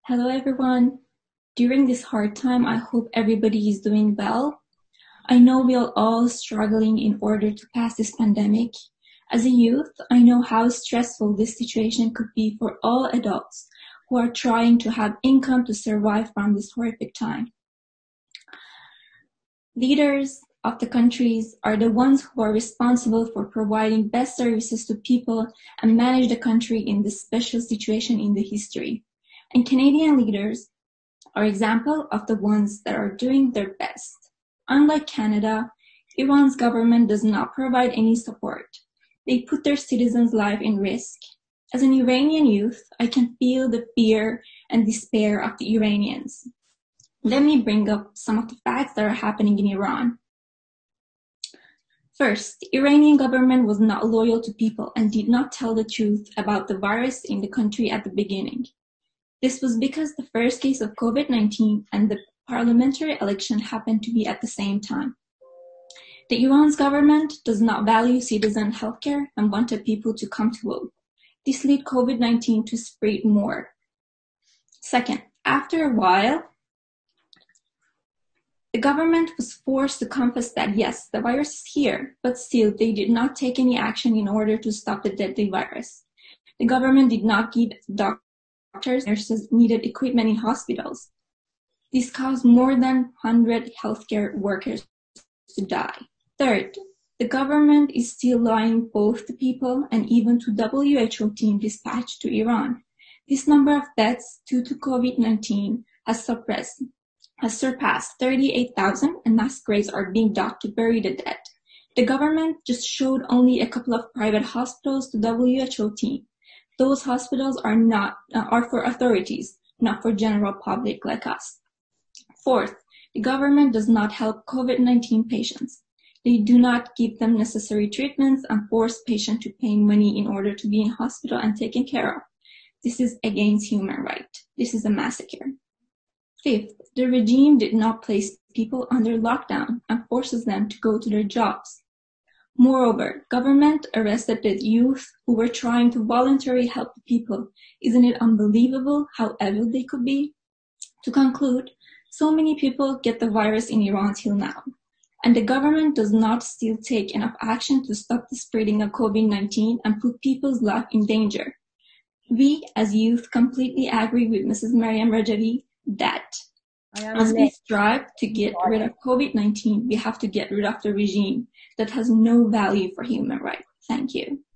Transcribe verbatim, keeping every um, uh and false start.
Hello, everyone. During this hard time, I hope everybody is doing well. I know we are all struggling in order to pass this pandemic. As a youth, I know how stressful this situation could be for all adults who are trying to have income to survive from this horrific time. Leaders of the countries are the ones who are responsible for providing best services to people and manage the country in this special situation in the history. And Canadian leaders are example of the ones that are doing their best. Unlike Canada, Iran's government does not provide any support. They put their citizens' life in risk. As an Iranian youth, I can feel the fear and despair of the Iranians. Let me bring up some of the facts that are happening in Iran. First, the Iranian government was not loyal to people and did not tell the truth about the virus in the country at the beginning. This was because the first case of COVID nineteen and the parliamentary election happened to be at the same time. The Iran's government does not value citizen healthcare and wanted people to come to vote. This led COVID nineteen to spread more. Second, after a while, the government was forced to confess that yes, the virus is here, but still they did not take any action in order to stop the deadly virus. The government did not give doctors Doctors, nurses needed equipment in hospitals. This caused more than one hundred healthcare workers to die. Third, the government is still lying both to people and even to W H O team dispatched to Iran. This number of deaths due to COVID nineteen has suppressed, has surpassed thirty-eight thousand, and mass graves are being dug to bury the dead. The government just showed only a couple of private hospitals to W H O team. Those hospitals are not uh, are for authorities, not for general public like us. Fourth, the government does not help COVID nineteen patients. They do not give them necessary treatments and force patients to pay money in order to be in hospital and taken care of. This is against human rights. This is a massacre. Fifth, the regime did not place people under lockdown and forces them to go to their jobs. Moreover, government arrested the youth who were trying to voluntarily help the people. Isn't it unbelievable how evil they could be? To conclude, so many people get the virus in Iran till now, and the government does not still take enough action to stop the spreading of COVID nineteen and put people's life in danger. We, as youth, completely agree with Missus Maryam Rajavi that as we strive to get rid of COVID nineteen, we have to get rid of the regime that has no value for human rights. Thank you.